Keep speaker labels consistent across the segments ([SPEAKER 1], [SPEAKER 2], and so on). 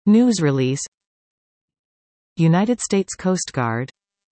[SPEAKER 1] News release. United States Coast Guard.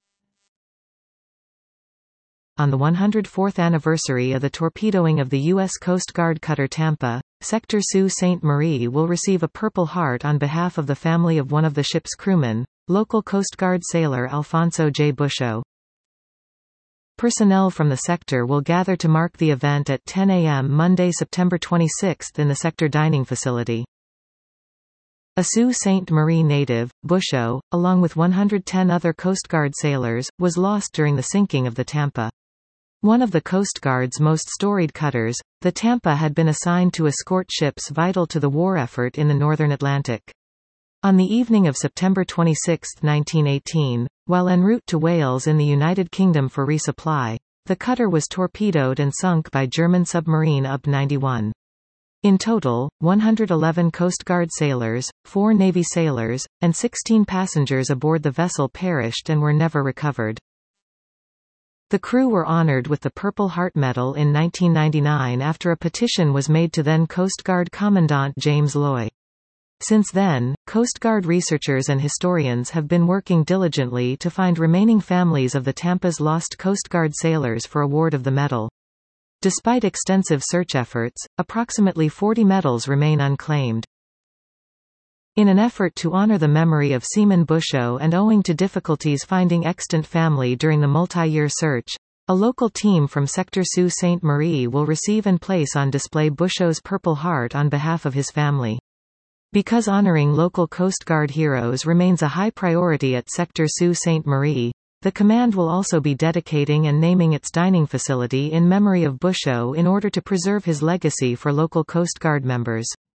[SPEAKER 1] On the 104th anniversary of the torpedoing of the U.S. Coast Guard cutter Tampa, Sector Sault Ste. Marie will receive a Purple Heart on behalf of the family of one of the ship's crewmen, local Coast Guard sailor Alfonso J. Busho. Personnel from the sector will gather to mark the event at 10 a.m. Monday, September 26 in the sector dining facility. A Sault Ste. Marie native, Busho, along with 110 other Coast Guard sailors, was lost during the sinking of the Tampa. One of the Coast Guard's most storied cutters, the Tampa had been assigned to escort ships vital to the war effort in the northern Atlantic. On the evening of September 26, 1918, while en route to Wales in the United Kingdom for resupply, the cutter was torpedoed and sunk by German submarine UB 91. In total, 111 Coast Guard sailors, 4 Navy sailors, and 16 passengers aboard the vessel perished and were never recovered. The crew were honored with the Purple Heart Medal in 1999 after a petition was made to then Coast Guard Commandant James Loy. Since then, Coast Guard researchers and historians have been working diligently to find remaining families of the Tampa's lost Coast Guard sailors for award of the medal. Despite extensive search efforts, approximately 40 medals remain unclaimed. In an effort to honor the memory of Seaman Busho and owing to difficulties finding extant family during the multi-year search, a local team from Sector Sault Ste. Marie will receive and place on display Busho's Purple Heart on behalf of his family. Because honoring local Coast Guard heroes remains a high priority at Sector Sault Ste. Marie, the command will also be dedicating and naming its dining facility in memory of Busho in order to preserve his legacy for local Coast Guard members.